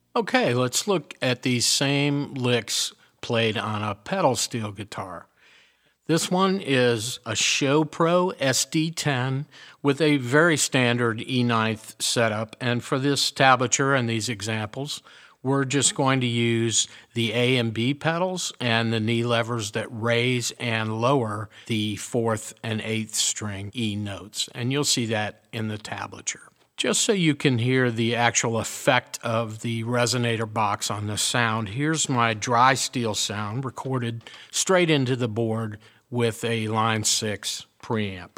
Okay, let's look at these same licks played on a pedal steel guitar. This one is a Show Pro SD10 with a very standard E9 setup, and for this tablature and these examples, we're just going to use the A and B pedals and the knee levers that raise and lower the 4th and 8th string E notes, and you'll see that in the tablature. Just so you can hear the actual effect of the resonator box on the sound, here's my dry steel sound recorded straight into the board with a Line 6 preamp.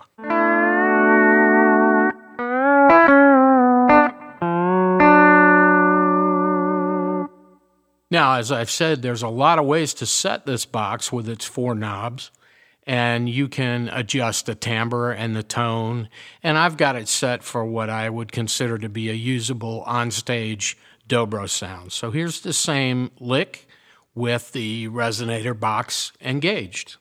Now, as I've said, there's a lot of ways to set this box with its 4 knobs, and you can adjust the timbre and the tone, and I've got it set for what I would consider to be a usable onstage dobro sound. So here's the same lick with the resonator box engaged.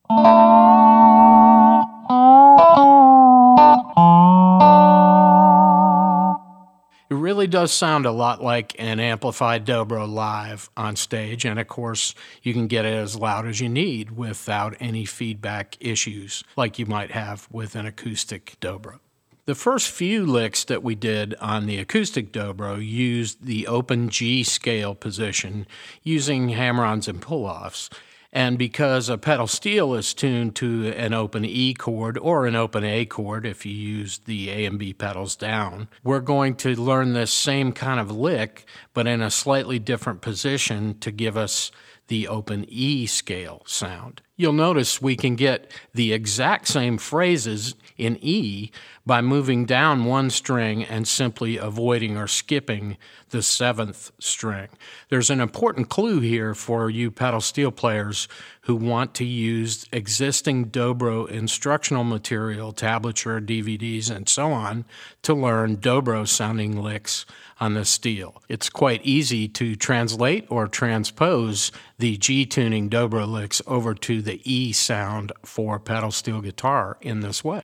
It really does sound a lot like an amplified dobro live on stage, and of course you can get it as loud as you need without any feedback issues like you might have with an acoustic dobro. The first few licks that we did on the acoustic dobro used the open G scale position using hammer-ons and pull-offs. And because a pedal steel is tuned to an open E chord or an open A chord if you use the A and B pedals down, we're going to learn this same kind of lick but in a slightly different position to give us the open E scale sound. You'll notice we can get the exact same phrases in E by moving down one string and simply avoiding or skipping the 7th string. There's an important clue here for you pedal steel players who want to use existing dobro instructional material, tablature, DVDs, and so on to learn dobro sounding licks on the steel. It's quite easy to translate or transpose the G tuning dobro licks over to the E sound for pedal steel guitar in this way.